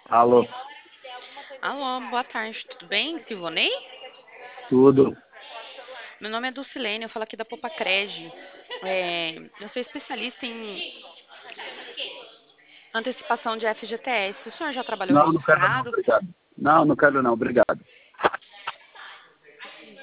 Alô, Alô, boa tarde, tudo bem? Silvonei? tudo? Meu nome é Dulcilene, eu falo aqui da Popacred. Eu sou especialista em antecipação de FGTS. O senhor já trabalhou Não, não quero não, registrado? obrigado. Não, não quero não, obrigado.